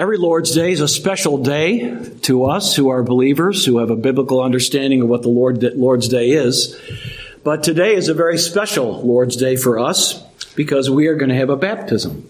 Every Lord's Day is a special day to us who are believers, who have a biblical understanding of what the Lord's Day is. But today is a very special Lord's Day for us because we are going to have a baptism.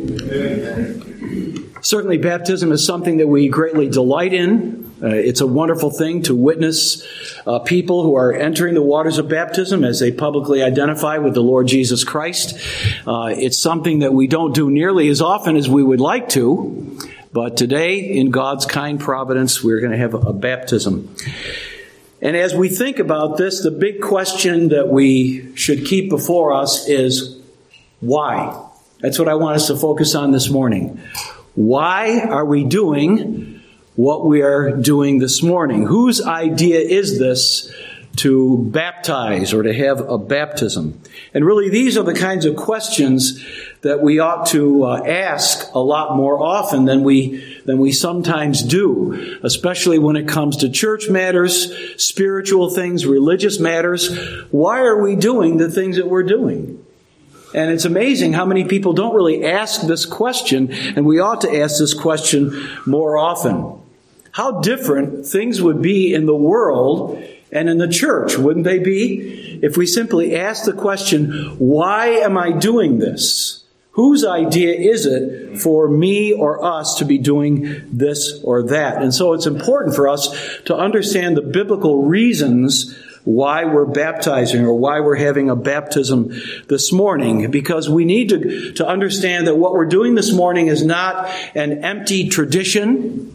Certainly, baptism is something that we greatly delight in. It's a wonderful thing to witness people who are entering the waters of baptism as they publicly identify with the Lord Jesus Christ. It's something that we don't do nearly as often as we would like to. But today, in God's kind providence, we're going to have a baptism. And as we think about this, the big question that we should keep before us is, why? That's what I want us to focus on this morning. Why are we doing what we are doing this morning? Whose idea is this to baptize or to have a baptism? And really, these are the kinds of questions that we ought to ask a lot more often than we sometimes do, especially when it comes to church matters, spiritual things, religious matters. Why are we doing the things that we're doing? And it's amazing how many people don't really ask this question, and we ought to ask this question more often. How different things would be in the world and in the church, wouldn't they be, if we simply asked the question, why am I doing this? Whose idea is it for me or us to be doing this or that? And so it's important for us to understand the biblical reasons why we're baptizing or why we're having a baptism this morning, because we need to understand that what we're doing this morning is not an empty tradition.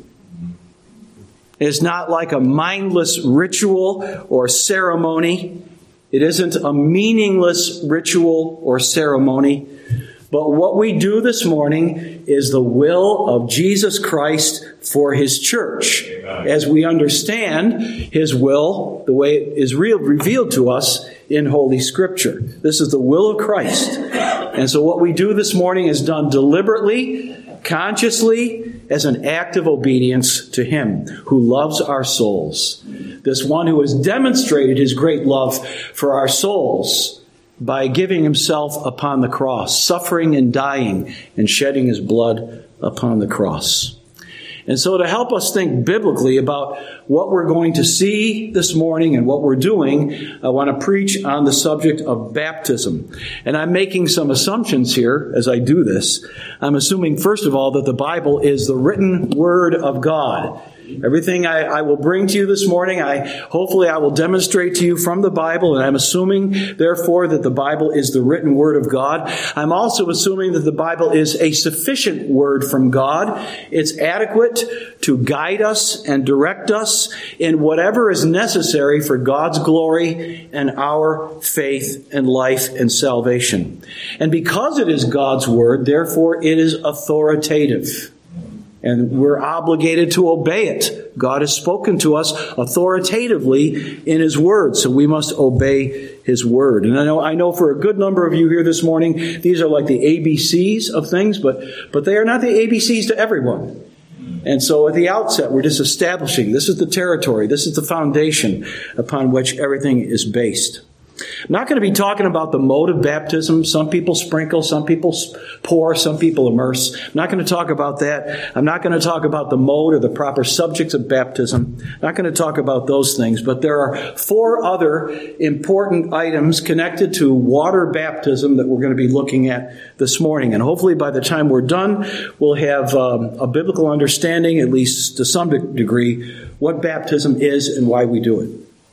It's not like a mindless ritual or ceremony. It isn't a meaningless ritual or ceremony. But what we do this morning is the will of Jesus Christ for His church. As we understand His will, the way it is revealed to us in Holy Scripture. This is the will of Christ. And so what we do this morning is done deliberately, consciously, as an act of obedience to Him who loves our souls. This one who has demonstrated His great love for our souls by giving Himself upon the cross, suffering and dying and shedding His blood upon the cross. And so to help us think biblically about what we're going to see this morning and what we're doing, I want to preach on the subject of baptism. And I'm making some assumptions here as I do this. I'm assuming, first of all, that the Bible is the written Word of God. Everything I will bring to you this morning, hopefully I will demonstrate to you from the Bible, and I'm assuming, therefore, that the Bible is the written Word of God. I'm also assuming that the Bible is a sufficient Word from God. It's adequate to guide us and direct us in whatever is necessary for God's glory and our faith and life and salvation. And because it is God's Word, therefore it is authoritative. And we're obligated to obey it. God has spoken to us authoritatively in His Word, so we must obey His Word. And I know for a good number of you here this morning, these are like the ABCs of things, but they are not the ABCs to everyone. And so at the outset, we're just establishing this is the territory, this is the foundation upon which everything is based. I'm not going to be talking about the mode of baptism. Some people sprinkle, some people pour, some people immerse. I'm not going to talk about that. I'm not going to talk about the mode or the proper subjects of baptism. I'm not going to talk about those things. But there are 4 other important items connected to water baptism that we're going to be looking at this morning. And hopefully by the time we're done, we'll have a biblical understanding, at least to some degree, what baptism is and why we do it.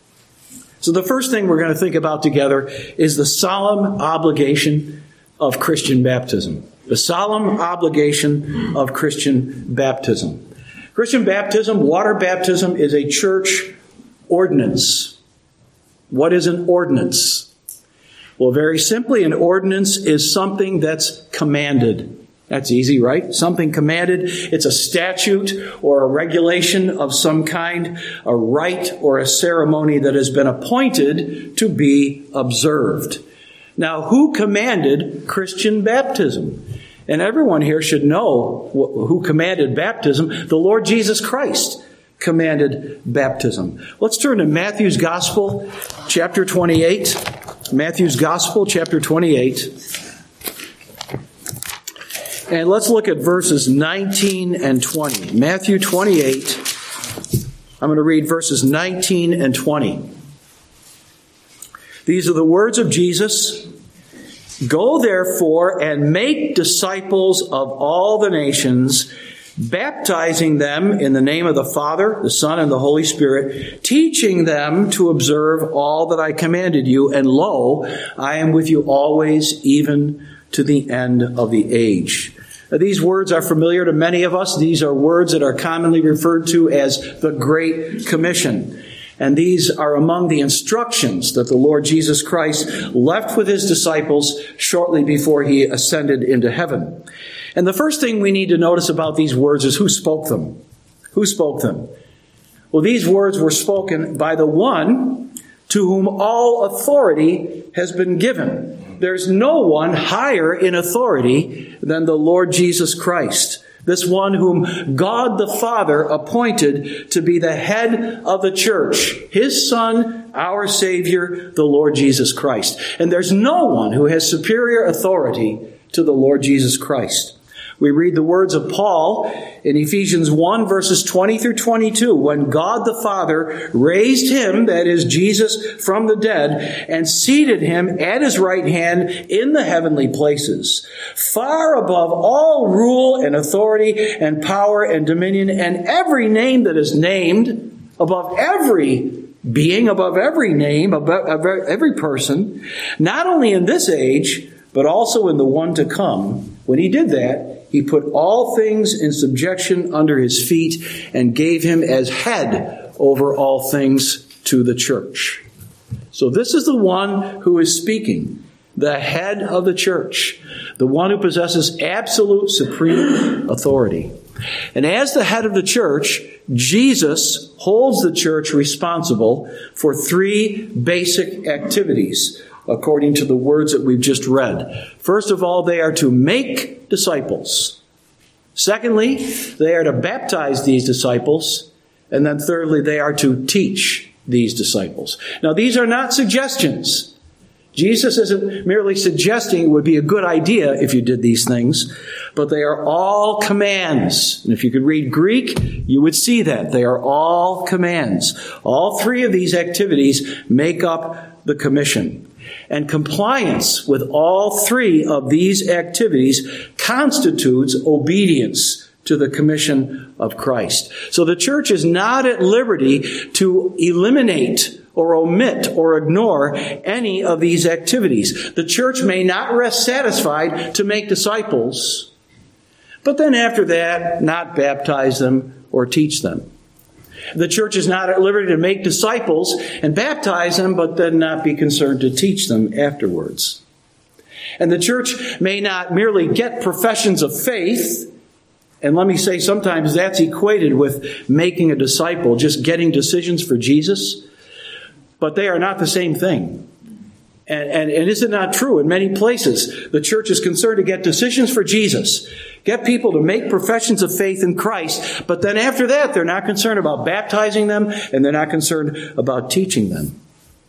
So the first thing we're going to think about together is the solemn obligation of Christian baptism. The solemn obligation of Christian baptism. Christian baptism, water baptism, is a church ordinance. What is an ordinance? Well, very simply, an ordinance is something that's commanded. That's easy, right? Something commanded. It's a statute or a regulation of some kind, a rite or a ceremony that has been appointed to be observed. Now, who commanded Christian baptism? And everyone here should know who commanded baptism. The Lord Jesus Christ commanded baptism. Let's turn to Matthew's Gospel, chapter 28. Matthew's Gospel, chapter 28. And let's look at verses 19 and 20. Matthew 28. I'm going to read verses 19 and 20. These are the words of Jesus. Go therefore and make disciples of all the nations, baptizing them in the name of the Father, the Son, and the Holy Spirit, teaching them to observe all that I commanded you. And lo, I am with you always, even to the end of the age. Now, these words are familiar to many of us. These are words that are commonly referred to as the Great Commission. And these are among the instructions that the Lord Jesus Christ left with his disciples shortly before he ascended into heaven. And the first thing we need to notice about these words is who spoke them. Who spoke them? Well, these words were spoken by the one to whom all authority has been given. There's no one higher in authority than the Lord Jesus Christ. This one whom God the Father appointed to be the head of the church. His Son, our Savior, the Lord Jesus Christ. And there's no one who has superior authority to the Lord Jesus Christ. We read the words of Paul in Ephesians 1, verses 20 through 22. When God the Father raised him, that is Jesus, from the dead, and seated him at his right hand in the heavenly places, far above all rule and authority and power and dominion and every name that is named, above every being, above every name, above every person, not only in this age, but also in the one to come. When he did that, he put all things in subjection under his feet and gave him as head over all things to the church. So this is the one who is speaking, the head of the church, the one who possesses absolute supreme authority. And as the head of the church, Jesus holds the church responsible for three basic activities, according to the words that we've just read. First of all, they are to make disciples. Secondly, they are to baptize these disciples. And then thirdly, they are to teach these disciples. Now, these are not suggestions. Jesus isn't merely suggesting it would be a good idea if you did these things, but they are all commands. And if you could read Greek, you would see that. They are all commands. All three of these activities make up the commission. And compliance with all three of these activities constitutes obedience to the commission of Christ. So the church is not at liberty to eliminate or omit or ignore any of these activities. The church may not rest satisfied to make disciples, but then after that, not baptize them or teach them. The church is not at liberty to make disciples and baptize them, but then not be concerned to teach them afterwards. And the church may not merely get professions of faith, and let me say sometimes that's equated with making a disciple, just getting decisions for Jesus, but they are not the same thing. And is it not true? In many places, the church is concerned to get decisions for Jesus, get people to make professions of faith in Christ, but then after that, they're not concerned about baptizing them, and they're not concerned about teaching them.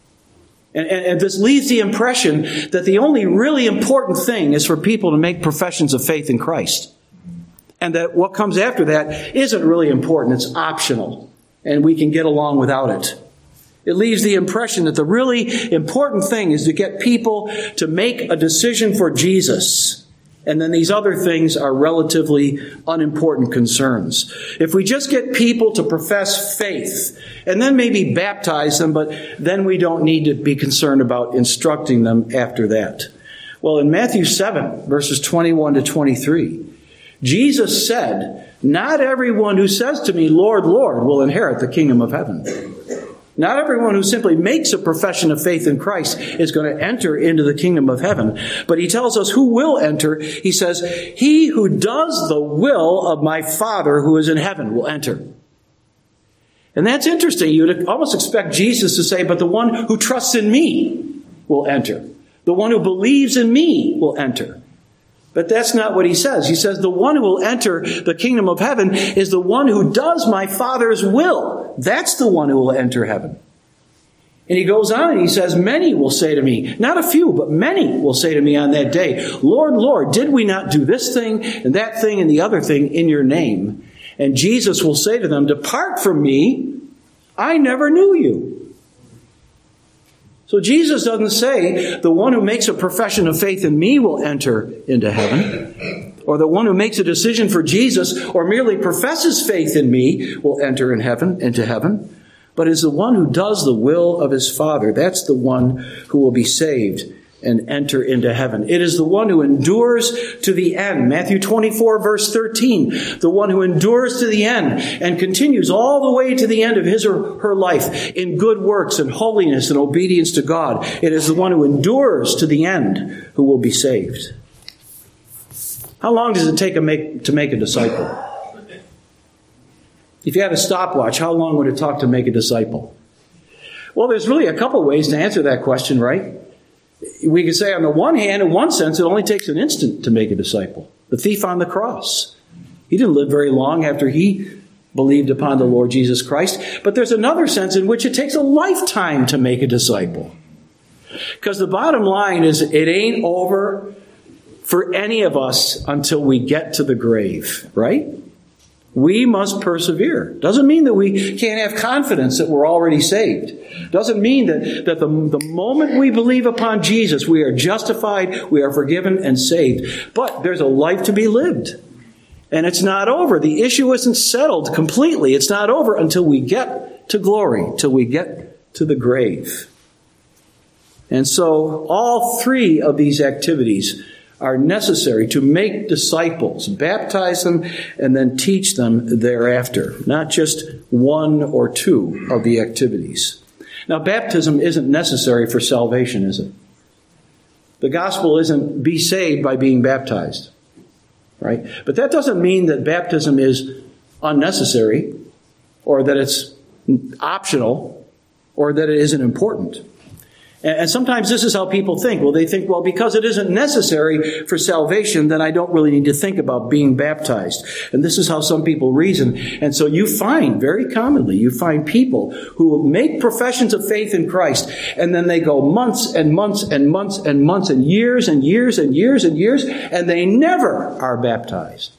And this leaves the impression that the only really important thing is for people to make professions of faith in Christ. And that what comes after that isn't really important. It's optional, and we can get along without it. It leaves the impression that the really important thing is to get people to make a decision for Jesus. And then these other things are relatively unimportant concerns. If we just get people to profess faith and then maybe baptize them, but then we don't need to be concerned about instructing them after that. Well, in Matthew 7, verses 21 to 23, Jesus said, "Not everyone who says to me, 'Lord, Lord,' will inherit the kingdom of heaven." Not everyone who simply makes a profession of faith in Christ is going to enter into the kingdom of heaven. But he tells us who will enter. He says, "He who does the will of my Father who is in heaven will enter." And that's interesting. You'd almost expect Jesus to say, "But the one who trusts in me will enter. The one who believes in me will enter." But that's not what he says. He says the one who will enter the kingdom of heaven is the one who does my Father's will. That's the one who will enter heaven. And he goes on and he says, many will say to me, not a few, but many will say to me on that day, Lord, Lord, did we not do this thing and that thing and the other thing in your name? And Jesus will say to them, depart from me, I never knew you. So Jesus doesn't say the one who makes a profession of faith in me will enter into heaven, or the one who makes a decision for Jesus or merely professes faith in me will enter into heaven, but is the one who does the will of his Father. That's the one who will be saved and enter into heaven. It is the one who endures to the end. Matthew 24, verse 13. The one who endures to the end and continues all the way to the end of his or her life in good works and holiness and obedience to God. It is the one who endures to the end who will be saved. How long does it take to make a disciple? If you had a stopwatch, how long would it take to make a disciple? Well, there's really a couple ways to answer that question, right? We could say on the one hand, in one sense, it only takes an instant to make a disciple. The thief on the cross. He didn't live very long after he believed upon the Lord Jesus Christ. But there's another sense in which it takes a lifetime to make a disciple. Because the bottom line is it ain't over for any of us until we get to the grave, right? We must persevere. Doesn't mean that we can't have confidence that we're already saved. Doesn't mean that the moment we believe upon Jesus, we are justified, we are forgiven and saved. But there's a life to be lived. And it's not over. The issue isn't settled completely. It's not over until we get to glory, till we get to the grave. And so all three of these activities are necessary to make disciples, baptize them, and then teach them thereafter. Not just one or two of the activities. Now, baptism isn't necessary for salvation, is it? The gospel isn't be saved by being baptized, right? But that doesn't mean that baptism is unnecessary, or that it's optional, or that it isn't important. And sometimes this is how people think. Well, they think, well, because it isn't necessary for salvation, then I don't really need to think about being baptized. And this is how some people reason. And so you find, very commonly, you find people who make professions of faith in Christ, and then they go months and months and months and months and years and years and years and years, and they never are baptized.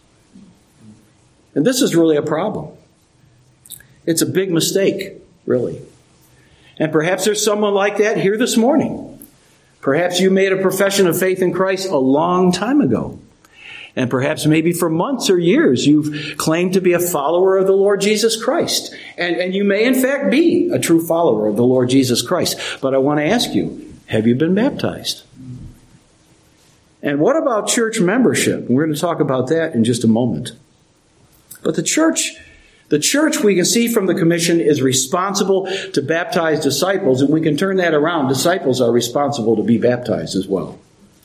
And this is really a problem. It's a big mistake, really. And perhaps there's someone like that here this morning. Perhaps you made a profession of faith in Christ a long time ago. And perhaps maybe for months or years you've claimed to be a follower of the Lord Jesus Christ. And you may in fact be a true follower of the Lord Jesus Christ. But I want to ask you, have you been baptized? And what about church membership? We're going to talk about that in just a moment. But the church, we can see from the commission, is responsible to baptize disciples, and we can turn that around. Disciples are responsible to be baptized as well.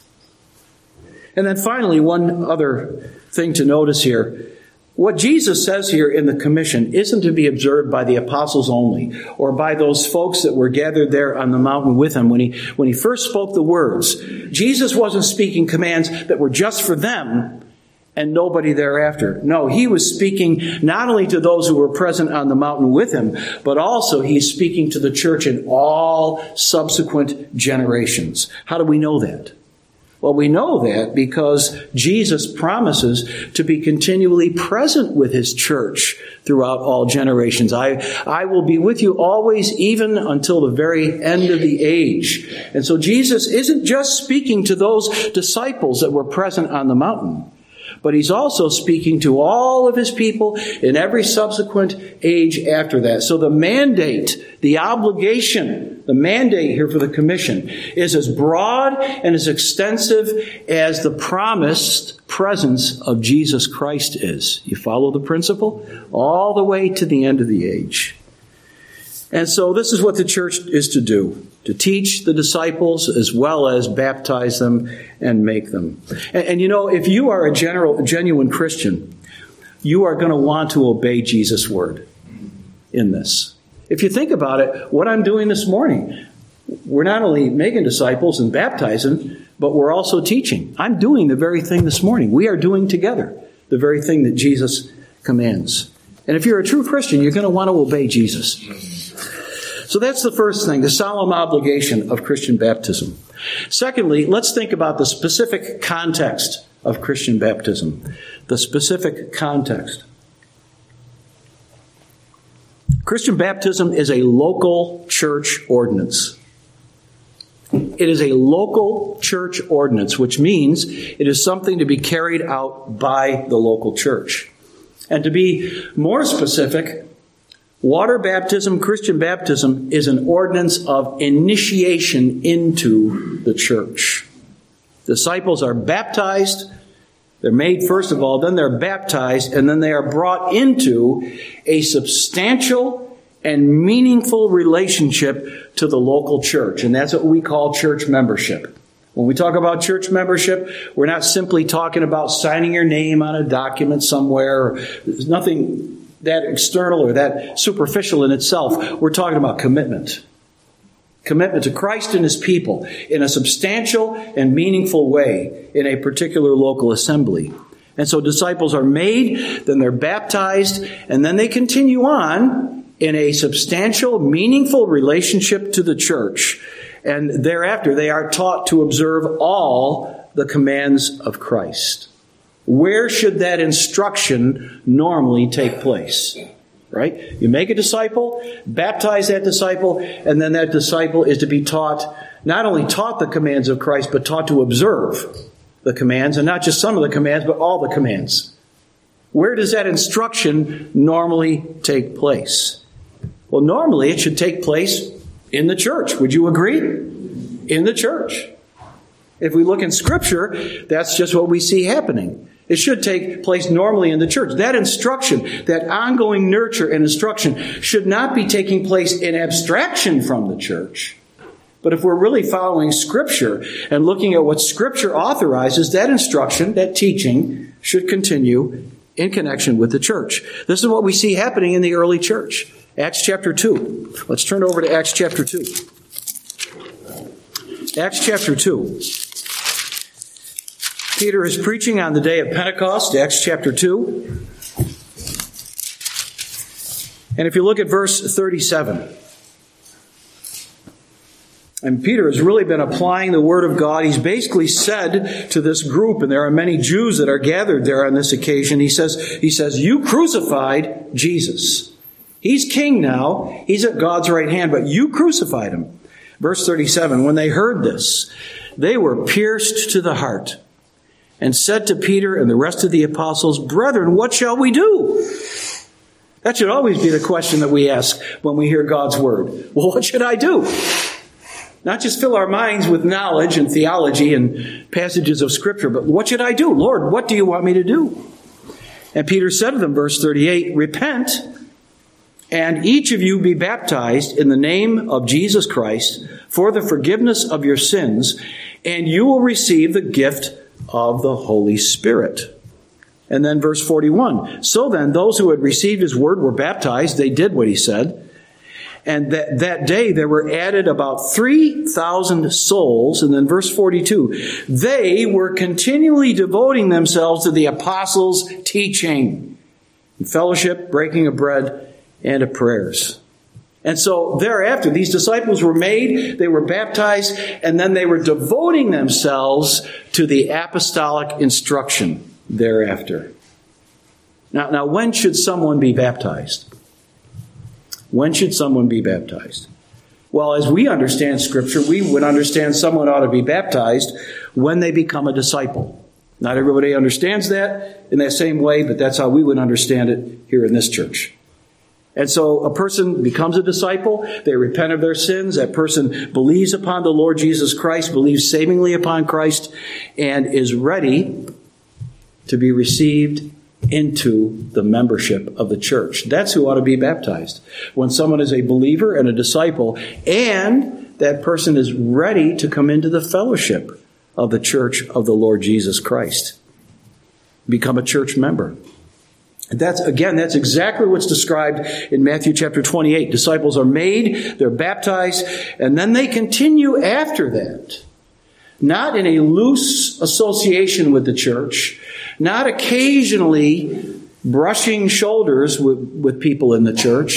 And then finally, one other thing to notice here. What Jesus says here in the commission isn't to be observed by the apostles only, or by those folks that were gathered there on the mountain with him when he first spoke the words. Jesus wasn't speaking commands that were just for them and nobody thereafter. No, he was speaking not only to those who were present on the mountain with him, but also he's speaking to the church in all subsequent generations. How do we know that? Well, we know that because Jesus promises to be continually present with his church throughout all generations. I will be with you always, even until the very end of the age. And so Jesus isn't just speaking to those disciples that were present on the mountain, but he's also speaking to all of his people in every subsequent age after that. So the mandate, the obligation, the mandate here for the commission is as broad and as extensive as the promised presence of Jesus Christ is. You follow the principle? All the way to the end of the age. And so this is what the church is to do, to teach the disciples as well as baptize them and make them. And you know, if you are a genuine Christian, you are going to want to obey Jesus' word in this. If you think about it, what I'm doing this morning, we're not only making disciples and baptizing, but we're also teaching. I'm doing the very thing this morning. We are doing together the very thing that Jesus commands. And if you're a true Christian, you're going to want to obey Jesus. So that's the first thing, the solemn obligation of Christian baptism. Secondly, let's think about the specific context of Christian baptism. The specific context. Christian baptism is a local church ordinance. It is a local church ordinance, which means it is something to be carried out by the local church. And to be more specific, water baptism, Christian baptism, is an ordinance of initiation into the church. Disciples are baptized. They're made first of all, then they're baptized, and then they are brought into a substantial and meaningful relationship to the local church. And that's what we call church membership. When we talk about church membership, we're not simply talking about signing your name on a document somewhere. There's nothing that external or that superficial in itself. We're talking about commitment. Commitment to Christ and His people in a substantial and meaningful way in a particular local assembly. And so disciples are made, then they're baptized, and then they continue on in a substantial, meaningful relationship to the church. And thereafter, they are taught to observe all the commands of Christ. Where should that instruction normally take place? Right? You make a disciple, baptize that disciple, and then that disciple is to be taught, not only taught the commands of Christ, but taught to observe the commands, and not just some of the commands, but all the commands. Where does that instruction normally take place? Well, normally it should take place in the church. Would you agree? In the church. If we look in Scripture, that's just what we see happening. It should take place normally in the church. That instruction, that ongoing nurture and instruction should not be taking place in abstraction from the church. But if we're really following Scripture and looking at what Scripture authorizes, that instruction, that teaching, should continue in connection with the church. This is what we see happening in the early church. Acts chapter 2. Let's turn over to Acts chapter 2. Acts chapter 2. Peter is preaching on the day of Pentecost, Acts chapter 2. And if you look at verse 37, and Peter has really been applying the Word of God. He's basically said to this group, and there are many Jews that are gathered there on this occasion, he says, you crucified Jesus. He's king now. He's at God's right hand, but you crucified him. Verse 37, when they heard this, they were pierced to the heart and said to Peter and the rest of the apostles, brethren, what shall we do? That should always be the question that we ask when we hear God's word. Well, what should I do? Not just fill our minds with knowledge and theology and passages of Scripture, but what should I do? Lord, what do you want me to do? And Peter said to them, verse 38, repent, and each of you be baptized in the name of Jesus Christ for the forgiveness of your sins, and you will receive the gift of the Holy Spirit. And then verse 41, so then those who had received his word were baptized. They did what he said. And that day there were added about 3,000 souls. And then verse 42, they were continually devoting themselves to the apostles' teaching, fellowship, breaking of bread, and of prayers. And so thereafter, these disciples were made, they were baptized, and then they were devoting themselves to the apostolic instruction thereafter. Now, when should someone be baptized? When should someone be baptized? Well, as we understand Scripture, we would understand someone ought to be baptized when they become a disciple. Not everybody understands that in that same way, but that's how we would understand it here in this church. And so a person becomes a disciple, they repent of their sins, that person believes upon the Lord Jesus Christ, believes savingly upon Christ, and is ready to be received into the membership of the church. That's who ought to be baptized. When someone is a believer and a disciple, and that person is ready to come into the fellowship of the church of the Lord Jesus Christ. Become a church member. That's exactly what's described in Matthew chapter 28. Disciples are made, they're baptized, and then they continue after that. Not in a loose association with the church, not occasionally brushing shoulders with people in the church,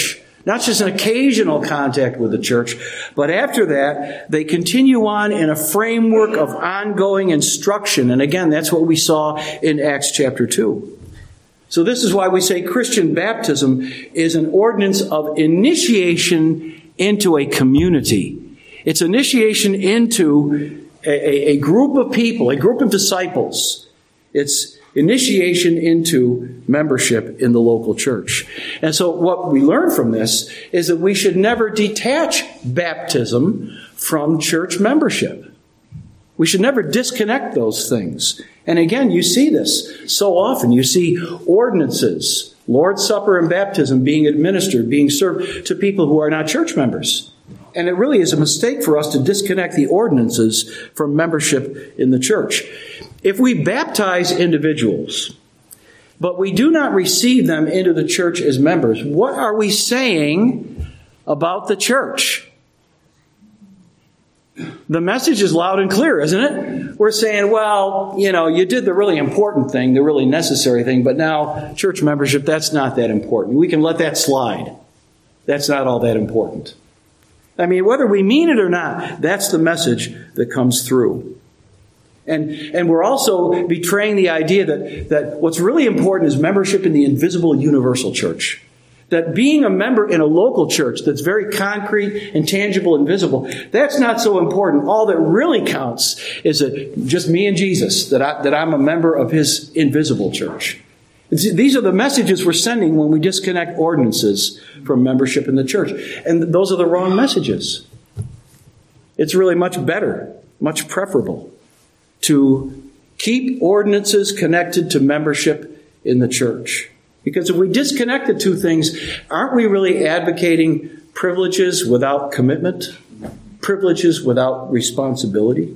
not just an occasional contact with the church, but after that, they continue on in a framework of ongoing instruction. And again, that's what we saw in Acts chapter 2. So this is why we say Christian baptism is an ordinance of initiation into a community. It's initiation into a group of people, a group of disciples. It's initiation into membership in the local church. And so what we learn from this is that we should never detach baptism from church membership. We should never disconnect those things. And again, you see this so often. You see ordinances, Lord's Supper and baptism being administered, being served to people who are not church members. And it really is a mistake for us to disconnect the ordinances from membership in the church. If we baptize individuals, but we do not receive them into the church as members, what are we saying about the church? The message is loud and clear, isn't it? We're saying, well, you did the really important thing, the really necessary thing, but now church membership, that's not that important. We can let that slide. That's not all that important. I mean, whether we mean it or not, that's the message that comes through. And we're also betraying the idea that what's really important is membership in the invisible universal church. That being a member in a local church that's very concrete and tangible and visible, that's not so important. All that really counts is that just me and Jesus, that I'm a member of His invisible church. These are the messages we're sending when we disconnect ordinances from membership in the church. And those are the wrong messages. It's really much better, much preferable to keep ordinances connected to membership in the church. Because if we disconnect the two things, aren't we really advocating privileges without commitment? Privileges without responsibility?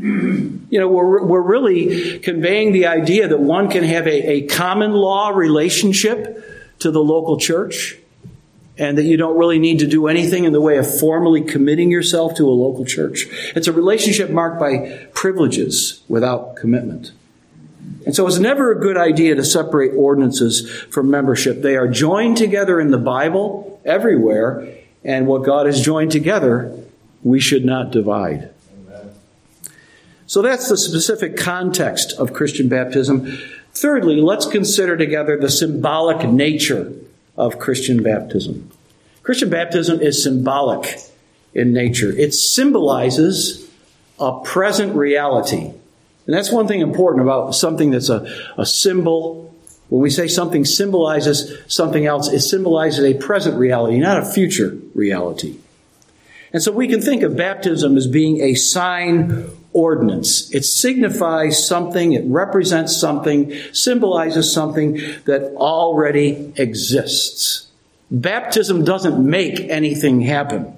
We're really conveying the idea that one can have a common law relationship to the local church, and that you don't really need to do anything in the way of formally committing yourself to a local church. It's a relationship marked by privileges without commitment. And so it's never a good idea to separate ordinances from membership. They are joined together in the Bible everywhere, and what God has joined together, we should not divide. Amen. So that's the specific context of Christian baptism. Thirdly, let's consider together the symbolic nature of Christian baptism. Christian baptism is symbolic in nature. It symbolizes a present reality. And that's one thing important about something that's a symbol. When we say something symbolizes something else, it symbolizes a present reality, not a future reality. And so we can think of baptism as being a sign ordinance. It signifies something, it represents something, symbolizes something that already exists. Baptism doesn't make anything happen.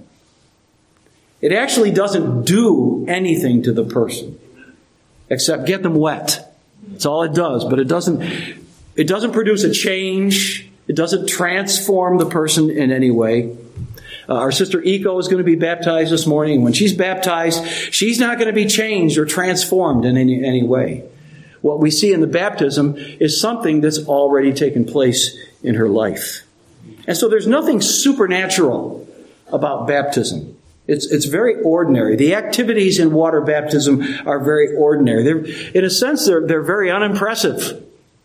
It actually doesn't do anything to the person, except get them wet. That's all it does. But it doesn't produce a change. It doesn't transform the person in any way. Our sister Eco is going to be baptized this morning. When she's baptized, she's not going to be changed or transformed in any way. What we see in the baptism is something that's already taken place in her life. And so there's nothing supernatural about baptism. It's very ordinary. The activities in water baptism are very ordinary. In a sense, they're very unimpressive.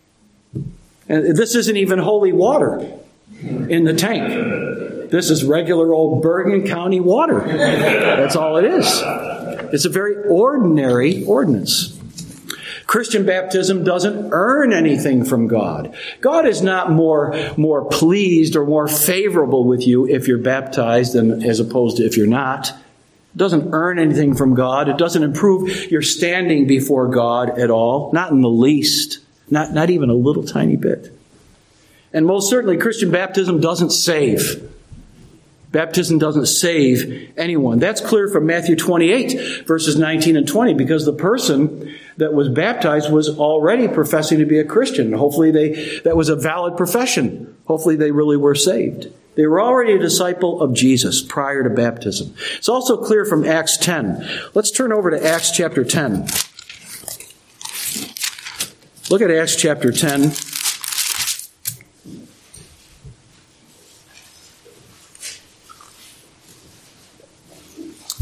And this isn't even holy water in the tank. This is regular old Bergen County water. That's all it is. It's a very ordinary ordinance. Christian baptism doesn't earn anything from God. God is not more pleased or more favorable with you if you're baptized than as opposed to if you're not. It doesn't earn anything from God. It doesn't improve your standing before God at all. Not in the least. Not even a little tiny bit. And most certainly Christian baptism doesn't save. Baptism doesn't save anyone. That's clear from Matthew 28, verses 19 and 20, because the person that was baptized was already professing to be a Christian. Hopefully that was a valid profession. Hopefully they really were saved. They were already a disciple of Jesus prior to baptism. It's also clear from Acts 10. Let's turn over to Acts chapter 10. Look at Acts chapter 10.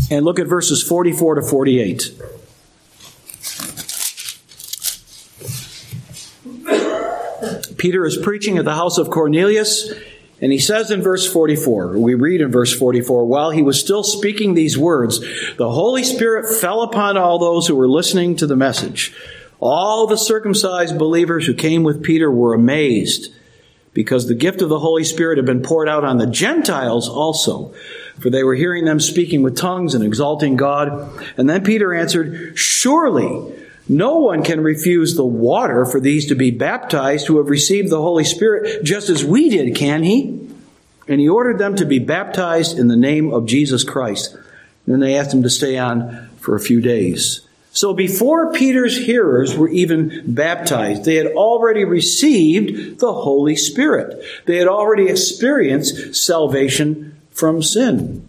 And look at verses 44 to 48. Peter is preaching at the house of Cornelius, and he says in verse 44, we read in verse 44, while he was still speaking these words, the Holy Spirit fell upon all those who were listening to the message. All the circumcised believers who came with Peter were amazed, because the gift of the Holy Spirit had been poured out on the Gentiles also, for they were hearing them speaking with tongues and exalting God. And then Peter answered, surely no one can refuse the water for these to be baptized who have received the Holy Spirit just as we did, can he? And he ordered them to be baptized in the name of Jesus Christ. And then they asked him to stay on for a few days. So before Peter's hearers were even baptized, they had already received the Holy Spirit. They had already experienced salvation from sin.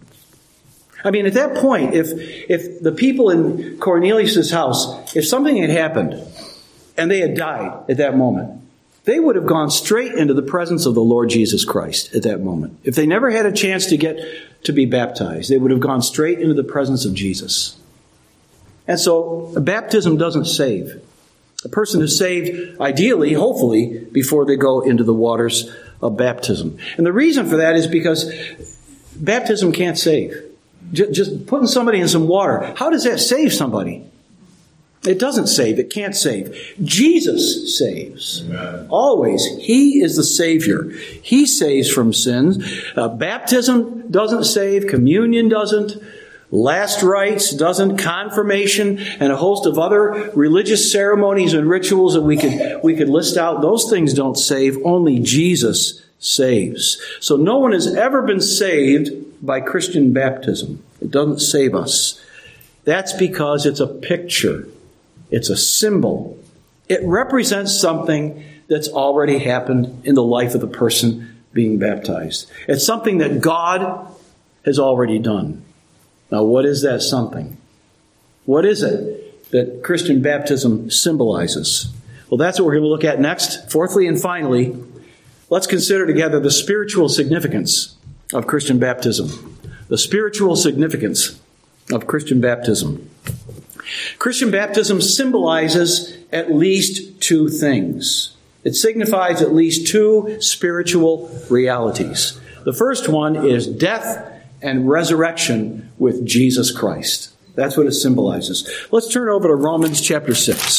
I mean, at that point, if the people in Cornelius' house, if something had happened and they had died at that moment, they would have gone straight into the presence of the Lord Jesus Christ at that moment. If they never had a chance to get to be baptized, they would have gone straight into the presence of Jesus. And so, baptism doesn't save. A person is saved, ideally, hopefully, before they go into the waters of baptism. And the reason for that is because baptism can't save. Just putting somebody in some water, how does that save somebody? It doesn't save. It can't save. Jesus saves. Amen. Always. He is the Savior. He saves from sins. Baptism doesn't save. Communion doesn't. Last rites doesn't. Confirmation and a host of other religious ceremonies and rituals that we could list out. Those things don't save. Only Jesus saves. So no one has ever been saved by Christian baptism. It doesn't save us. That's because it's a picture. It's a symbol. It represents something that's already happened in the life of the person being baptized. It's something that God has already done. Now, what is that something? What is it that Christian baptism symbolizes? Well, that's what we're going to look at next. Fourthly and finally, let's consider together the spiritual significance of Christian baptism. The spiritual significance of Christian baptism. Christian baptism symbolizes at least two things. It signifies at least two spiritual realities. The first one is death and resurrection with Jesus Christ. That's what it symbolizes. Let's turn over to Romans chapter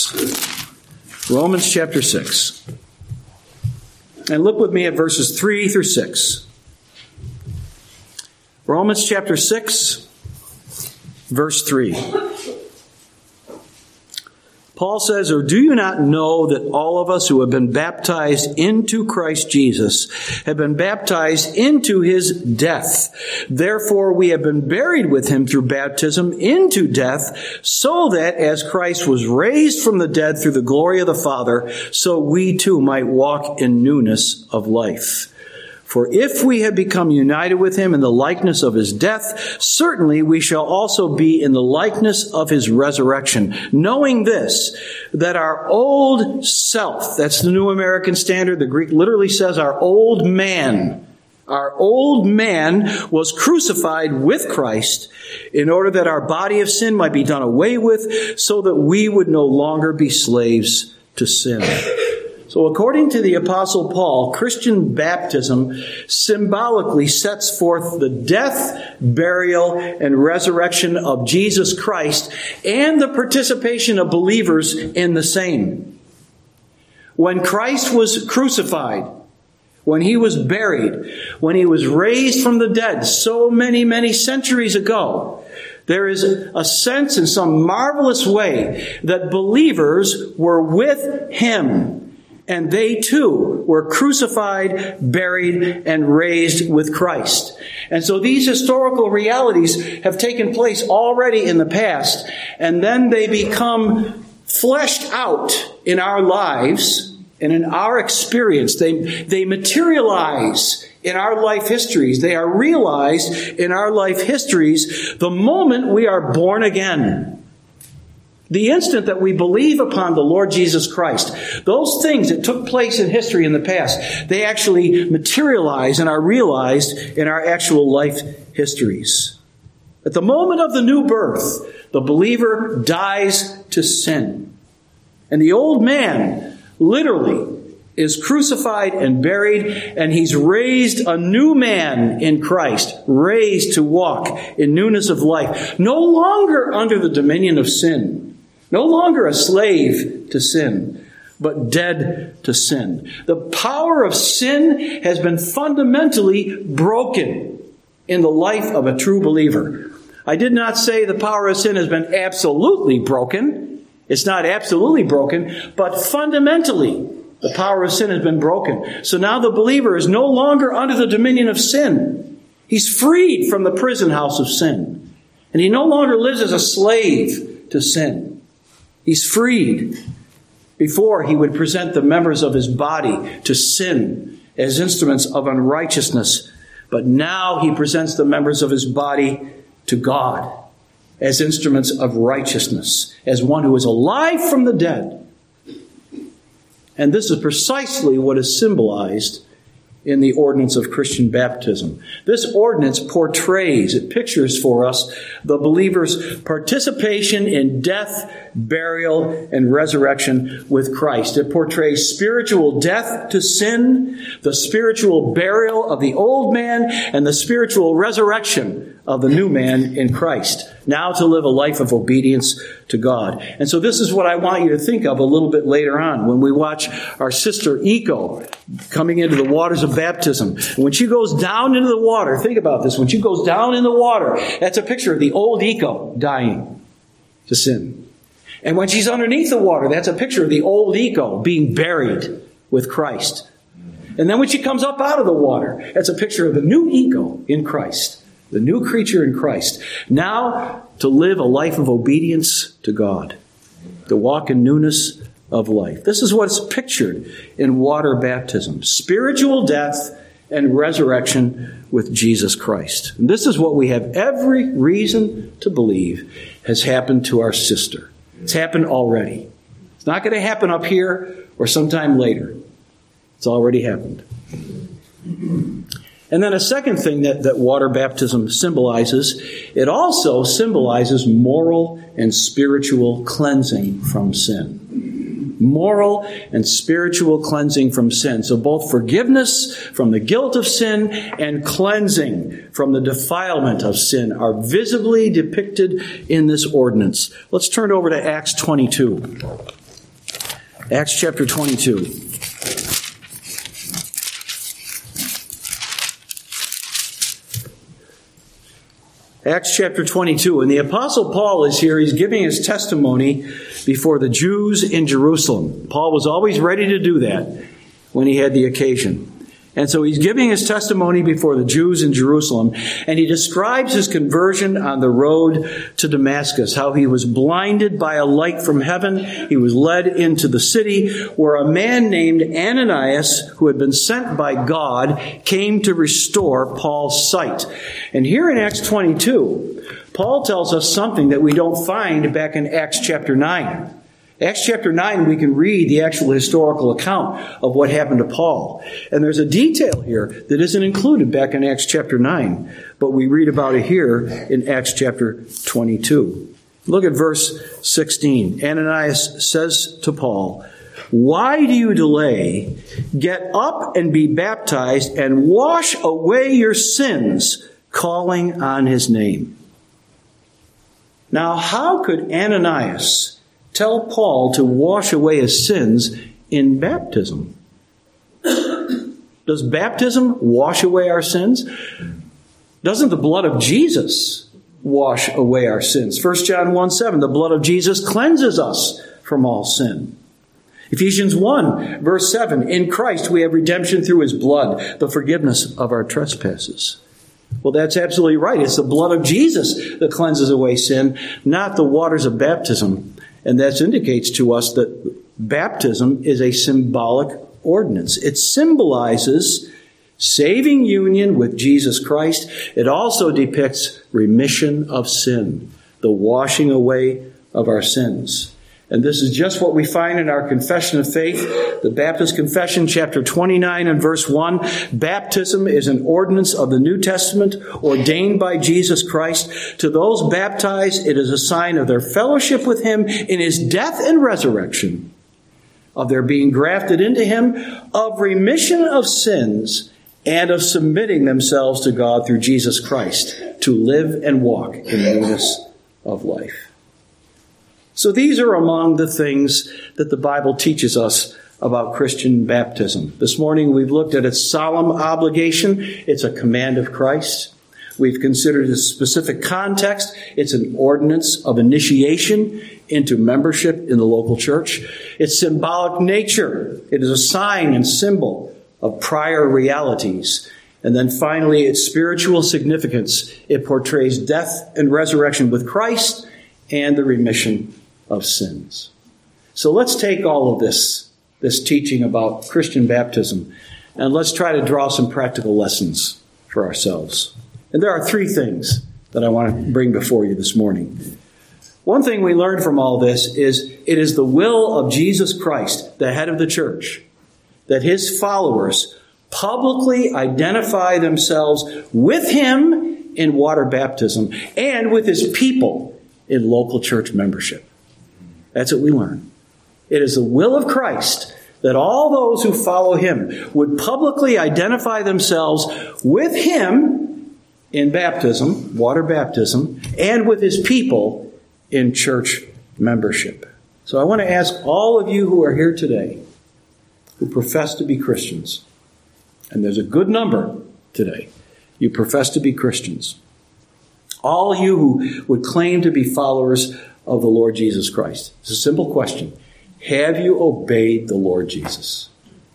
6. Romans chapter 6. And look with me at verses 3 through 6. Romans chapter 6, verse 3. Paul says, or do you not know that all of us who have been baptized into Christ Jesus have been baptized into his death? Therefore we have been buried with him through baptism into death, so that as Christ was raised from the dead through the glory of the Father, so we too might walk in newness of life. For if we have become united with him in the likeness of his death, certainly we shall also be in the likeness of his resurrection. Knowing this, that our old self, that's the New American Standard, the Greek literally says our old man was crucified with Christ in order that our body of sin might be done away with, so that we would no longer be slaves to sin. So according to the Apostle Paul, Christian baptism symbolically sets forth the death, burial, and resurrection of Jesus Christ and the participation of believers in the same. When Christ was crucified, when he was buried, when he was raised from the dead so many, many centuries ago, there is a sense in some marvelous way that believers were with him. And they too were crucified, buried, and raised with Christ. And so these historical realities have taken place already in the past, and then they become fleshed out in our lives and in our experience. They materialize in our life histories. They are realized in our life histories the moment we are born again. The instant that we believe upon the Lord Jesus Christ, those things that took place in history in the past, they actually materialize and are realized in our actual life histories. At the moment of the new birth, the believer dies to sin. And the old man literally is crucified and buried, and he's raised a new man in Christ, raised to walk in newness of life, no longer under the dominion of sin, no longer a slave to sin, but dead to sin. The power of sin has been fundamentally broken in the life of a true believer. I did not say the power of sin has been absolutely broken. It's not absolutely broken, but fundamentally the power of sin has been broken. So now the believer is no longer under the dominion of sin. He's freed from the prison house of sin. And he no longer lives as a slave to sin. He's freed. Before, he would present the members of his body to sin as instruments of unrighteousness. But now he presents the members of his body to God as instruments of righteousness, as one who is alive from the dead. And this is precisely what is symbolized in the ordinance of Christian baptism. This ordinance portrays, it pictures for us the believer's participation in death, burial, and resurrection with Christ. It portrays spiritual death to sin, the spiritual burial of the old man, and the spiritual resurrection of the new man in Christ, now to live a life of obedience to God. And so this is what I want you to think of a little bit later on when we watch our sister Eco coming into the waters of baptism. And when she goes down into the water, think about this, when she goes down in the water, that's a picture of the old Eco dying to sin. And when she's underneath the water, that's a picture of the old Eco being buried with Christ. And then when she comes up out of the water, that's a picture of the new Eco in Christ. The new creature in Christ, now to live a life of obedience to God, to walk in newness of life. This is what's pictured in water baptism, spiritual death and resurrection with Jesus Christ. And this is what we have every reason to believe has happened to our sister. It's happened already. It's not going to happen up here or sometime later. It's already happened. And then a second thing that water baptism symbolizes, it also symbolizes moral and spiritual cleansing from sin. Moral and spiritual cleansing from sin. So both forgiveness from the guilt of sin and cleansing from the defilement of sin are visibly depicted in this ordinance. Let's turn over to Acts 22. Acts chapter 22. Acts chapter 22, and the Apostle Paul is here. He's giving his testimony before the Jews in Jerusalem. Paul was always ready to do that when he had the occasion. And so he's giving his testimony before the Jews in Jerusalem, and he describes his conversion on the road to Damascus, how he was blinded by a light from heaven. He was led into the city where a man named Ananias, who had been sent by God, came to restore Paul's sight. And here in Acts 22, Paul tells us something that we don't find back in Acts chapter 9. Acts chapter 9, we can read the actual historical account of what happened to Paul. And there's a detail here that isn't included back in Acts chapter 9, but we read about it here in Acts chapter 22. Look at verse 16. Ananias says to Paul, "Why do you delay? Get up and be baptized and wash away your sins, calling on his name." Now, how could Ananias tell Paul to wash away his sins in baptism? Does baptism wash away our sins? Doesn't the blood of Jesus wash away our sins? 1 John 1:7, the blood of Jesus cleanses us from all sin. Ephesians 1, verse 7, in Christ we have redemption through his blood, the forgiveness of our trespasses. Well, that's absolutely right. It's the blood of Jesus that cleanses away sin, not the waters of baptism. And that indicates to us that baptism is a symbolic ordinance. It symbolizes saving union with Jesus Christ. It also depicts remission of sin, the washing away of our sins. And this is just what we find in our Confession of Faith, the Baptist Confession, chapter 29 and verse 1. Baptism is an ordinance of the New Testament ordained by Jesus Christ. To those baptized, it is a sign of their fellowship with Him in His death and resurrection, of their being grafted into Him, of remission of sins, and of submitting themselves to God through Jesus Christ to live and walk in newness of life. So these are among the things that the Bible teaches us about Christian baptism. This morning we've looked at its solemn obligation. It's a command of Christ. We've considered its specific context. It's an ordinance of initiation into membership in the local church. Its symbolic nature. It is a sign and symbol of prior realities. And then finally, its spiritual significance. It portrays death and resurrection with Christ and the remission of sins. So let's take all of this teaching about Christian baptism, and let's try to draw some practical lessons for ourselves. And there are three things that I want to bring before you this morning. One thing we learned from all this is it is the will of Jesus Christ, the head of the church, that His followers publicly identify themselves with Him in water baptism and with His people in local church membership. That's what we learn. It is the will of Christ that all those who follow Him would publicly identify themselves with Him in baptism, water baptism, and with His people in church membership. So I want to ask all of you who are here today, who profess to be Christians, and there's a good number today, you profess to be Christians. All you who would claim to be followers of the Lord Jesus Christ. It's a simple question. Have you obeyed the Lord Jesus?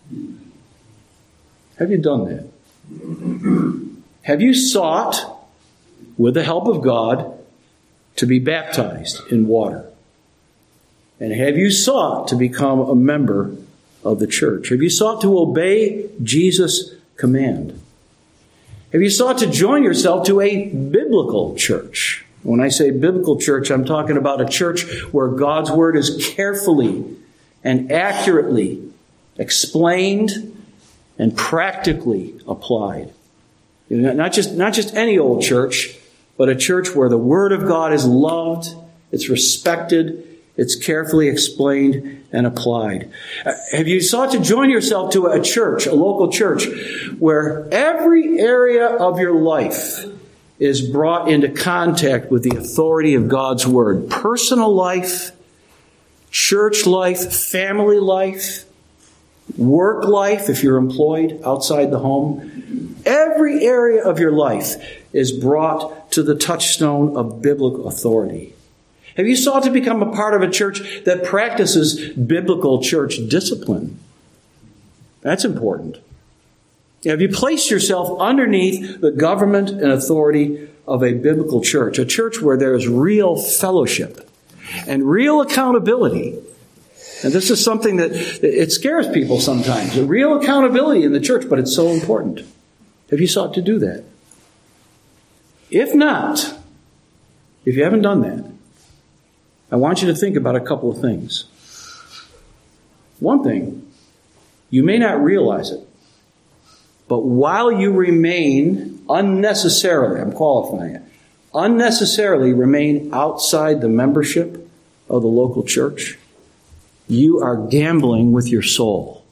Have you done that? Have you sought, with the help of God, to be baptized in water? And have you sought to become a member of the church? Have you sought to obey Jesus' command? Have you sought to join yourself to a biblical church? When I say biblical church, I'm talking about a church where God's Word is carefully and accurately explained and practically applied. Not just any old church, but a church where the Word of God is loved, it's respected, it's carefully explained and applied. Have you sought to join yourself to a church, a local church, where every area of your life is brought into contact with the authority of God's Word? Personal life, church life, family life, work life, if you're employed outside the home. Every area of your life is brought to the touchstone of biblical authority. Have you sought to become a part of a church that practices biblical church discipline? That's important. Have you placed yourself underneath the government and authority of a biblical church, a church where there is real fellowship and real accountability? And this is something that it scares people sometimes, a real accountability in the church, but it's so important. Have you sought to do that? If not, if you haven't done that, I want you to think about a couple of things. One thing, you may not realize it, but while you remain unnecessarily, I'm qualifying it, unnecessarily remain outside the membership of the local church, you are gambling with your soul.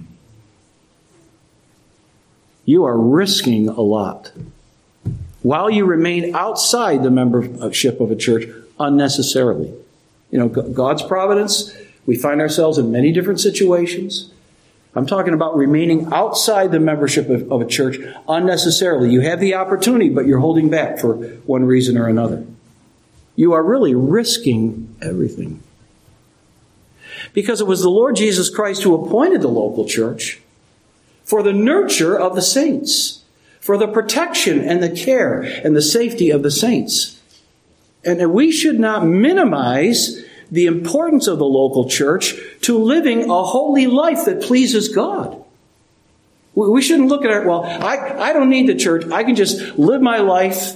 You are risking a lot. While you remain outside the membership of a church unnecessarily. You know, God's providence, we find ourselves in many different situations. I'm talking about remaining outside the membership of a church unnecessarily. You have the opportunity, but you're holding back for one reason or another. You are really risking everything. Because it was the Lord Jesus Christ who appointed the local church for the nurture of the saints, for the protection and the care and the safety of the saints. And we should not minimize the importance of the local church to living a holy life that pleases God. We shouldn't look at it, well, I don't need the church. I can just live my life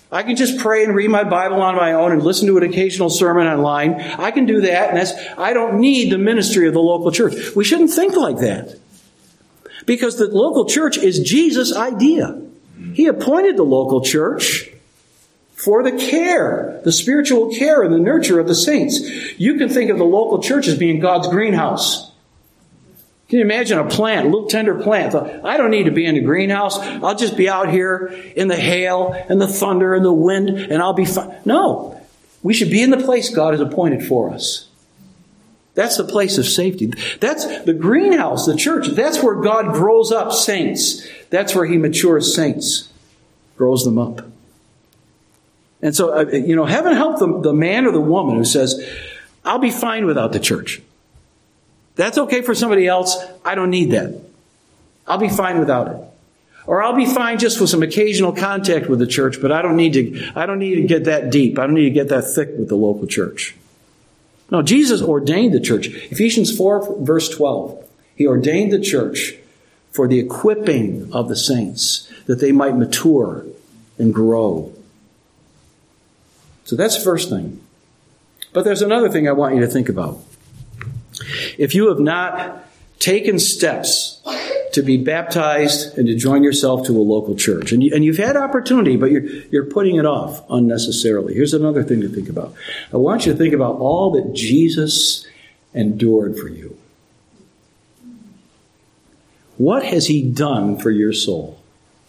I can just pray and read my Bible on my own and listen to an occasional sermon online. I can do that, and I don't need the ministry of the local church. We shouldn't think like that. Because the local church is Jesus' idea. He appointed the local church for the care, the spiritual care and the nurture of the saints. You can think of the local church as being God's greenhouse. Can you imagine a plant, a little tender plant? I don't need to be in the greenhouse. I'll just be out here in the hail and the thunder and the wind, and I'll be fine. No, we should be in the place God has appointed for us. That's the place of safety. That's the greenhouse, the church. That's where God grows up saints. That's where He matures saints, grows them up. And so, heaven help the man or the woman who says, I'll be fine without the church. That's okay for somebody else. I don't need that. I'll be fine without it. Or I'll be fine just with some occasional contact with the church, but I don't need to get that deep. I don't need to get that thick with the local church. No, Jesus ordained the church. Ephesians 4, verse 12. He ordained the church for the equipping of the saints, that they might mature and grow. So that's the first thing. But there's another thing I want you to think about. If you have not taken steps to be baptized and to join yourself to a local church, and you've had opportunity, but you're putting it off unnecessarily. Here's another thing to think about. I want you to think about all that Jesus endured for you. What has He done for your soul?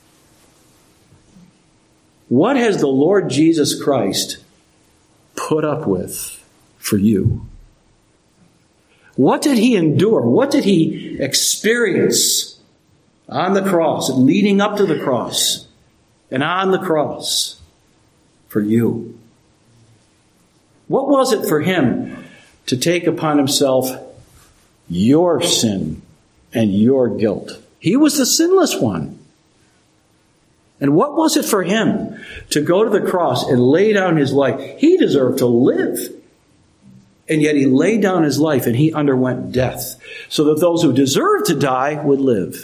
What has the Lord Jesus Christ put up with for you? What did He endure? What did He experience on the cross and leading up to the cross and on the cross for you? What was it for Him to take upon Himself your sin and your guilt? He was the sinless one. And what was it for Him to go to the cross and lay down His life? He deserved to live. And yet He laid down His life and He underwent death so that those who deserved to die would live.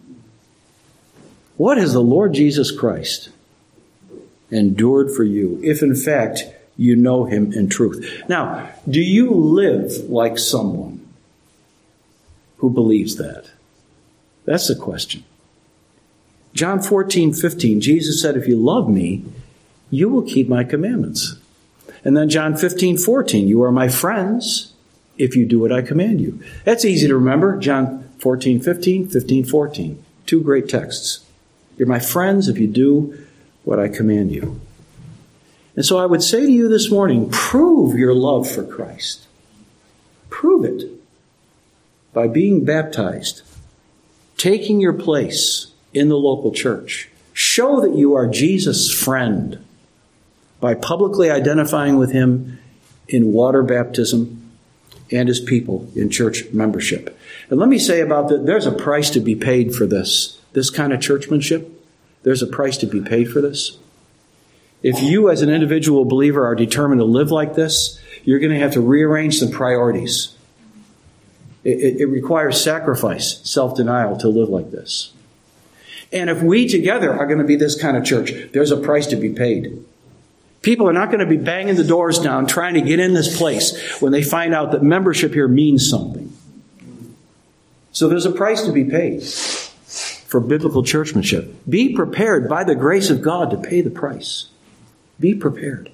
What has the Lord Jesus Christ endured for you, if in fact you know Him in truth? Now, do you live like someone who believes that? That's the question. John 14:15, Jesus said, if you love me, you will keep my commandments. And then John 15:14, you are my friends if you do what I command you. That's easy to remember. John 14:15, 15:14. Two great texts. You're my friends if you do what I command you. And so I would say to you this morning, prove your love for Christ. Prove it by being baptized, taking your place in the local church. Show that you are Jesus' friend by publicly identifying with Him in water baptism and His people in church membership. And let me say about that, there's a price to be paid for this kind of churchmanship. There's a price to be paid for this. If you as an individual believer are determined to live like this, you're going to have to rearrange some priorities. It requires sacrifice, self-denial to live like this. And if we together are going to be this kind of church, there's a price to be paid. People are not going to be banging the doors down trying to get in this place when they find out that membership here means something. So there's a price to be paid for biblical churchmanship. Be prepared by the grace of God to pay the price. Be prepared.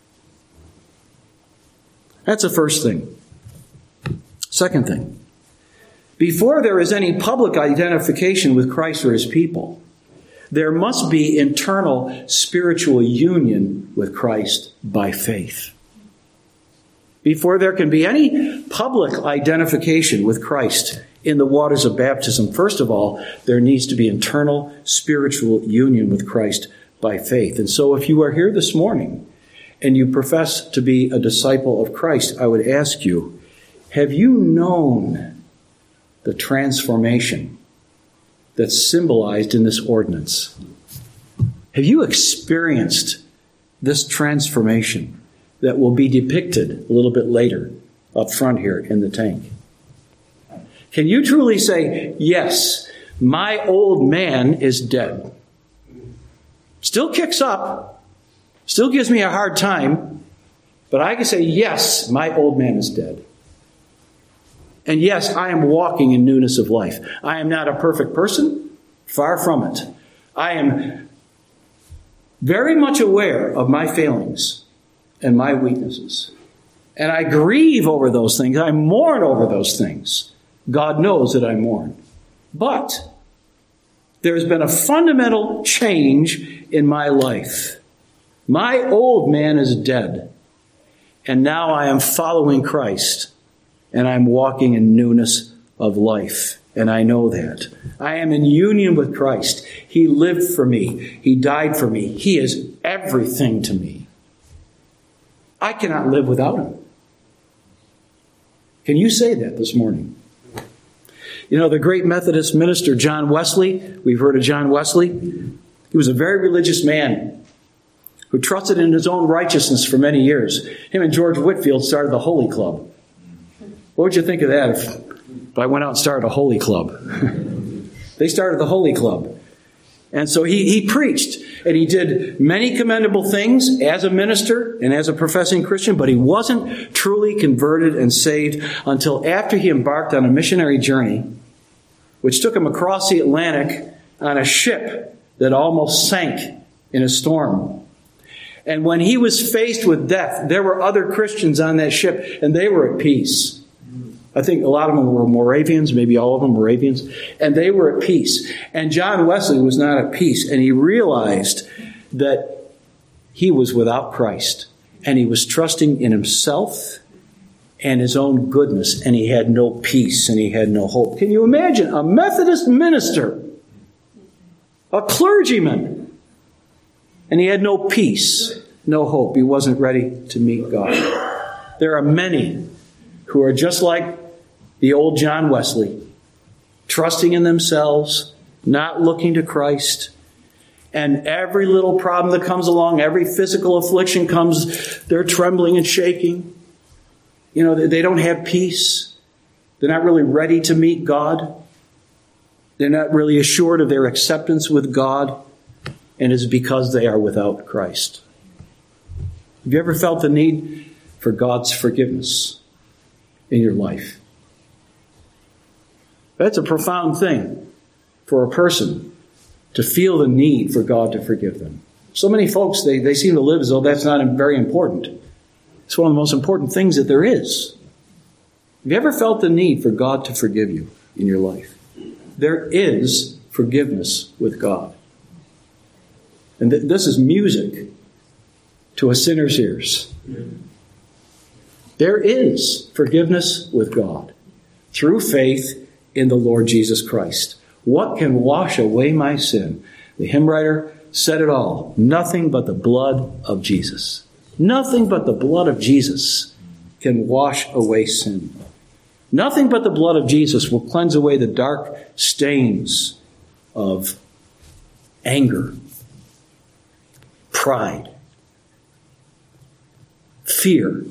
That's the first thing. Second thing. Before there is any public identification with Christ or His people, there must be internal spiritual union with Christ by faith. Before there can be any public identification with Christ in the waters of baptism, first of all, there needs to be internal spiritual union with Christ by faith. And so if you are here this morning and you profess to be a disciple of Christ, I would ask you, have you known the transformation that's symbolized in this ordinance? Have you experienced this transformation that will be depicted a little bit later up front here in the tank? Can you truly say, yes, my old man is dead? Still kicks up, Still gives me a hard time, but I can say, yes, my old man is dead. And yes, I am walking in newness of life. I am not a perfect person, far from it. I am very much aware of my failings and my weaknesses. And I grieve over those things. I mourn over those things. God knows that I mourn. But there's been a fundamental change in my life. My old man is dead. And now I am following Christ. And I'm walking in newness of life. And I know that. I am in union with Christ. He lived for me. He died for me. He is everything to me. I cannot live without him. Can you say that this morning? You know, the great Methodist minister John Wesley, we've heard of John Wesley. He was a very religious man who trusted in his own righteousness for many years. Him and George Whitefield started the Holy Club. What would you think of that if I went out and started a Holy Club? They started the Holy Club. And so he preached, and he did many commendable things as a minister and as a professing Christian, but he wasn't truly converted and saved until after he embarked on a missionary journey, which took him across the Atlantic on a ship that almost sank in a storm. And when he was faced with death, there were other Christians on that ship, and they were at peace. I think a lot of them were Moravians, maybe all of them were Moravians, and they were at peace. And John Wesley was not at peace, and he realized that he was without Christ, and he was trusting in himself and his own goodness, and he had no peace, and he had no hope. Can you imagine a Methodist minister, a clergyman, and he had no peace, no hope. He wasn't ready to meet God. There are many who are just like the old John Wesley, trusting in themselves, not looking to Christ. And every little problem that comes along, every physical affliction comes, they're trembling and shaking. You know, they don't have peace. They're not really ready to meet God. They're not really assured of their acceptance with God. And it's because they are without Christ. Have you ever felt the need for God's forgiveness in your life? That's a profound thing for a person to feel the need for God to forgive them. So many folks, they seem to live as though that's not very important. It's one of the most important things that there is. Have you ever felt the need for God to forgive you in your life? There is forgiveness with God. And this is music to a sinner's ears. There is forgiveness with God through faith in the Lord Jesus Christ. What can wash away my sin? The hymn writer said it all. Nothing but the blood of Jesus. Nothing but the blood of Jesus can wash away sin. Nothing but the blood of Jesus will cleanse away the dark stains of anger, pride, fear,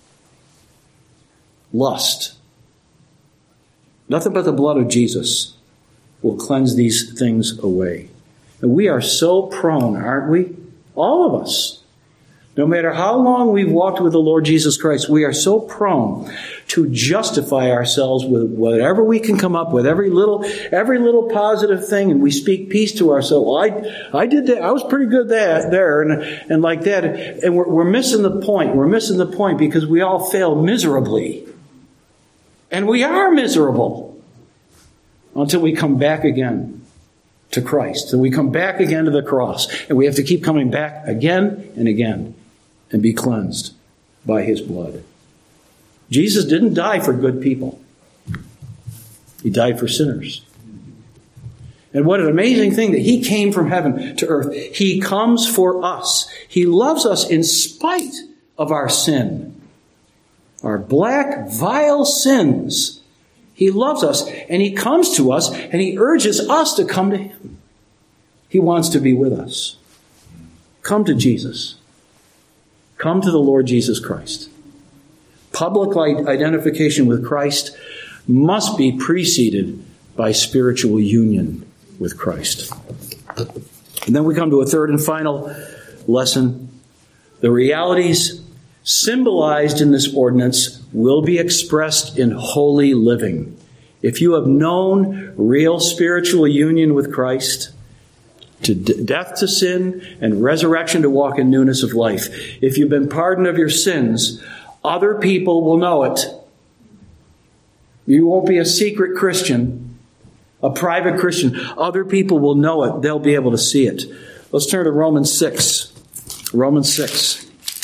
lust. Nothing but the blood of Jesus will cleanse these things away. And we are so prone, aren't we? All of us. No matter how long we've walked with the Lord Jesus Christ, we are so prone to justify ourselves with whatever we can come up with, every little positive thing, and we speak peace to ourselves. Well, I did that. I was pretty good there, and like that. And we're missing the point. We're missing the point because we all fail miserably. And we are miserable until we come back again to Christ. Till we come back again to the cross. And we have to keep coming back again and again and be cleansed by his blood. Jesus didn't die for good people. He died for sinners. And what an amazing thing that he came from heaven to earth. He comes for us. He loves us in spite of our sin. Our black, vile sins. He loves us, and he comes to us, and he urges us to come to him. He wants to be with us. Come to Jesus. Come to the Lord Jesus Christ. Public identification with Christ must be preceded by spiritual union with Christ. And then we come to a third and final lesson. The realities symbolized in this ordinance will be expressed in holy living. If you have known real spiritual union with Christ, to death to sin and resurrection to walk in newness of life, if you've been pardoned of your sins, other people will know it. You won't be a secret Christian, a private Christian. Other people will know it. They'll be able to see it. Let's turn to Romans 6. Romans 6.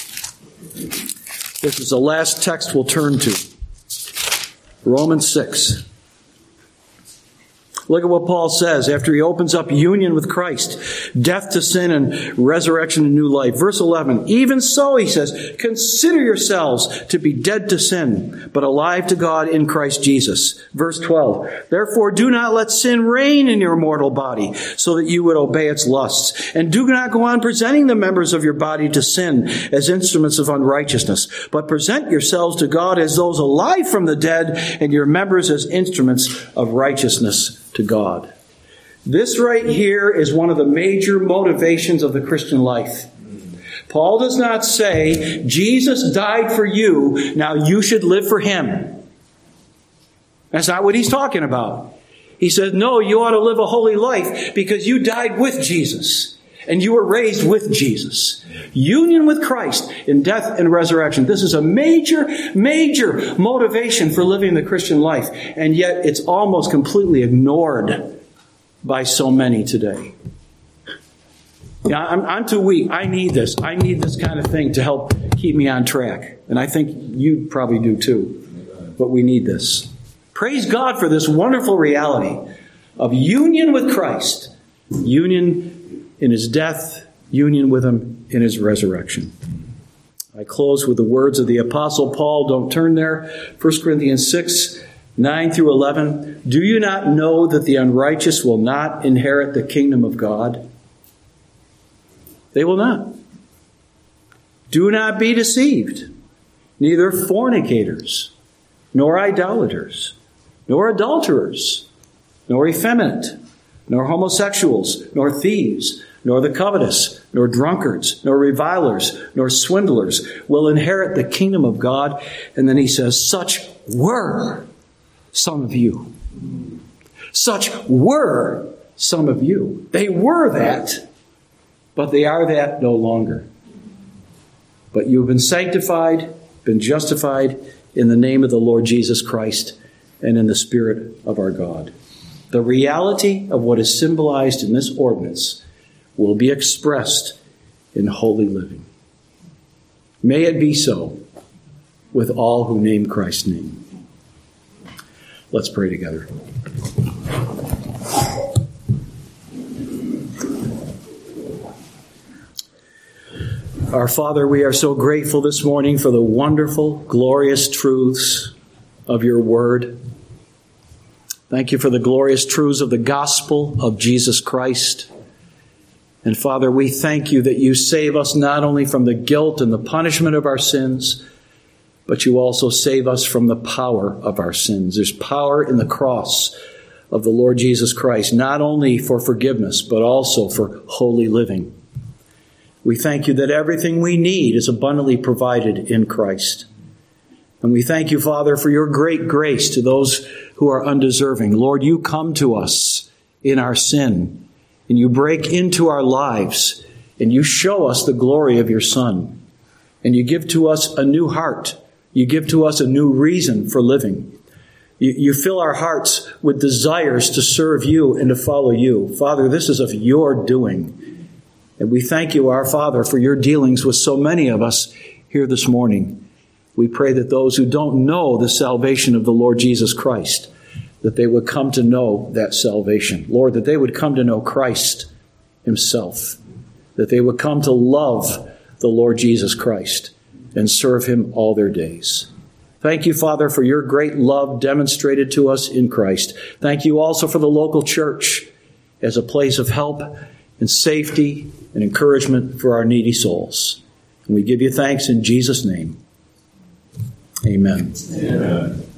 This is the last text we'll turn to. Romans 6. Look at what Paul says after he opens up union with Christ, death to sin and resurrection to new life. Verse 11, even so, he says, consider yourselves to be dead to sin, but alive to God in Christ Jesus. Verse 12, therefore do not let sin reign in your mortal body, so that you would obey its lusts. And do not go on presenting the members of your body to sin as instruments of unrighteousness, but present yourselves to God as those alive from the dead, and your members as instruments of righteousness to God. This right here is one of the major motivations of the Christian life. Paul does not say, Jesus died for you, now you should live for him. That's not what he's talking about. He says, no, you ought to live a holy life because you died with Jesus and you were raised with Jesus. Union with Christ in death and resurrection. This is a major, major motivation for living the Christian life. And yet it's almost completely ignored by so many today. Yeah, I'm too weak. I need this. I need this kind of thing to help keep me on track. And I think you probably do too. But we need this. Praise God for this wonderful reality of union with Christ. Union in his death, union with him in his resurrection. I close with the words of the Apostle Paul. Don't turn there. 1 Corinthians 6, 9 through 11. Do you not know that the unrighteous will not inherit the kingdom of God? They will not. Do not be deceived. Neither fornicators, nor idolaters, nor adulterers, nor effeminate, nor homosexuals, nor thieves, nor the covetous, nor drunkards, nor revilers, nor swindlers will inherit the kingdom of God. And then he says, such were some of you. Such were some of you. They were that, but they are that no longer. But you've been sanctified, been justified in the name of the Lord Jesus Christ and in the Spirit of our God. The reality of what is symbolized in this ordinance will be expressed in holy living. May it be so with all who name Christ's name. Let's pray together. Our Father, we are so grateful this morning for the wonderful, glorious truths of your word. Thank you for the glorious truths of the gospel of Jesus Christ. And Father, we thank you that you save us not only from the guilt and the punishment of our sins, but you also save us from the power of our sins. There's power in the cross of the Lord Jesus Christ, not only for forgiveness, but also for holy living. We thank you that everything we need is abundantly provided in Christ. And we thank you, Father, for your great grace to those who are undeserving. Lord, you come to us in our sin, and you break into our lives, and you show us the glory of your Son. And you give to us a new heart. You give to us a new reason for living. You fill our hearts with desires to serve you and to follow you. Father, this is of your doing. And we thank you, our Father, for your dealings with so many of us here this morning. We pray that those who don't know the salvation of the Lord Jesus Christ, that they would come to know that salvation. Lord, that they would come to know Christ himself, that they would come to love the Lord Jesus Christ and serve him all their days. Thank you, Father, for your great love demonstrated to us in Christ. Thank you also for the local church as a place of help and safety and encouragement for our needy souls. And we give you thanks in Jesus' name. Amen. Amen.